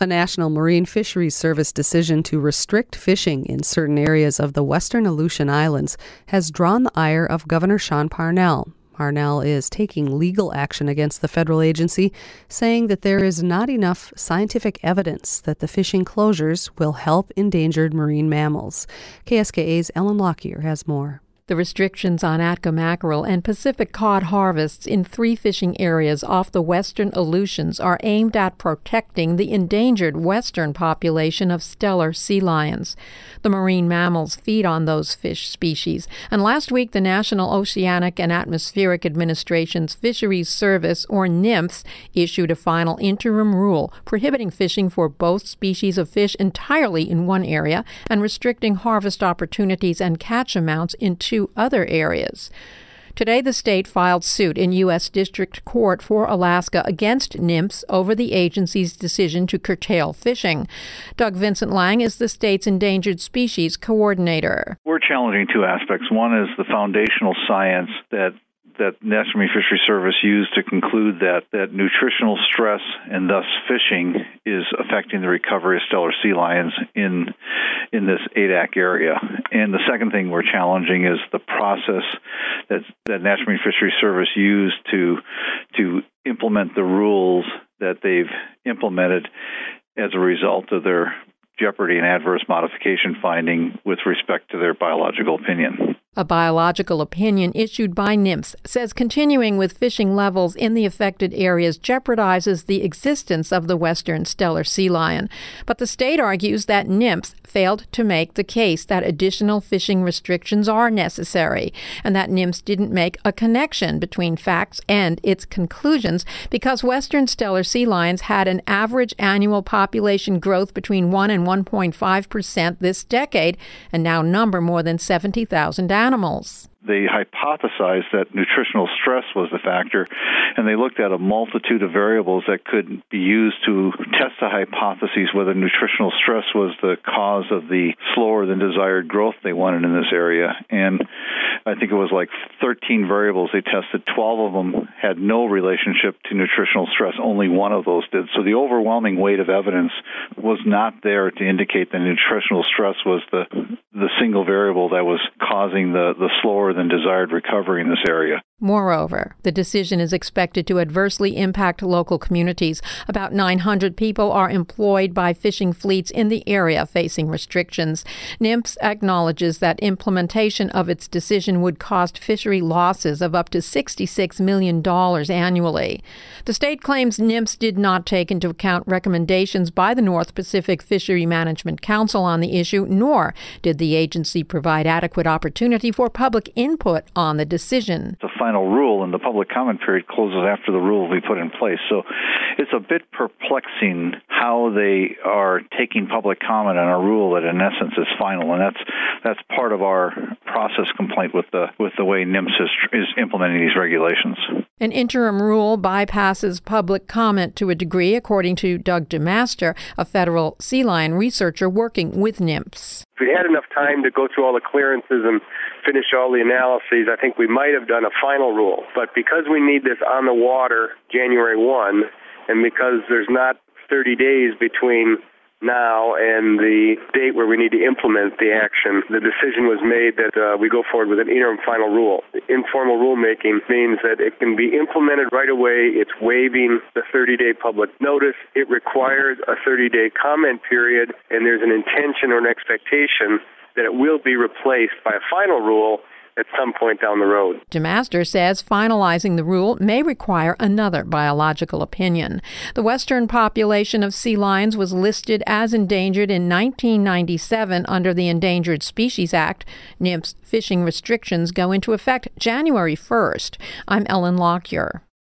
A National Marine Fisheries Service decision to restrict fishing in certain areas of the western Aleutian Islands has drawn the ire of Governor Sean Parnell. Parnell is taking legal action against the federal agency, saying that there is not enough scientific evidence that the fishing closures will help endangered marine mammals. KSKA's Ellen Lockyer has more. The restrictions on Atka mackerel and Pacific cod harvests in 3 fishing areas off the western Aleutians are aimed at protecting the endangered western population of Steller sea lions. The marine mammals feed on those fish species, and last week the National Oceanic and Atmospheric Administration's Fisheries Service, or NIMFS, issued a final interim rule prohibiting fishing for both species of fish entirely in one area and restricting harvest opportunities and catch amounts in 2 other areas. Today, the state filed suit in U.S. District Court for Alaska against NIMFS over the agency's decision to curtail fishing. Doug Vincent Lang is the state's endangered species coordinator. We're challenging 2 aspects. One is the foundational science that National Marine Fisheries Service used to conclude that nutritional stress and thus fishing is affecting the recovery of Steller sea lions in this ADAC area. And the second thing we're challenging is the process that National Marine Fisheries Service used to implement the rules that they've implemented as a result of their jeopardy and adverse modification finding with respect to their biological opinion. A biological opinion issued by NIMFS says continuing with fishing levels in the affected areas jeopardizes the existence of the western Steller sea lion. But the state argues that NIMFS failed to make the case that additional fishing restrictions are necessary, and that NIMFS didn't make a connection between facts and its conclusions because western Steller sea lions had an average annual population growth between 1 and 1.5% this decade and now number more than 70,000 animals. They hypothesized that nutritional stress was the factor, and they looked at a multitude of variables that could be used to test the hypotheses whether nutritional stress was the cause of the slower than desired growth they wanted in this area. And I think it was like 13 variables they tested. 12 of them had no relationship to nutritional stress. Only one of those did. So the overwhelming weight of evidence was not there to indicate that nutritional stress was the single variable that was causing the slower than desired recovery in this area. Moreover, the decision is expected to adversely impact local communities. About 900 people are employed by fishing fleets in the area facing restrictions. NIMFS acknowledges that implementation of its decision would cost fishery losses of up to $66 million annually. The state claims NIMFS did not take into account recommendations by the North Pacific Fishery Management Council on the issue, nor did the agency provide adequate opportunity for public input on the decision. The final rule, and the public comment period closes after the rule will be put in place. So it's a bit perplexing how they are taking public comment on a rule that in essence is final, and that's part of our process complaint with the way NIMFS is implementing these regulations. An interim rule bypasses public comment to a degree, according to Doug DeMaster, a federal sea lion researcher working with NIMFS. If we had enough time to go through all the clearances and finish all the analyses, I think we might have done a final rule. But because we need this on the water January 1, and because there's not 30 days between now and the date where we need to implement the action, the decision was made that we go forward with an interim final rule. Informal rulemaking means that it can be implemented right away. It's waiving the 30-day public notice. It requires a 30-day comment period, and there's an intention or an expectation that it will be replaced by a final rule at some point down the road. DeMaster says finalizing the rule may require another biological opinion. The western population of sea lions was listed as endangered in 1997 under the Endangered Species Act. NIMFS fishing restrictions go into effect January 1st. I'm Ellen Lockyer.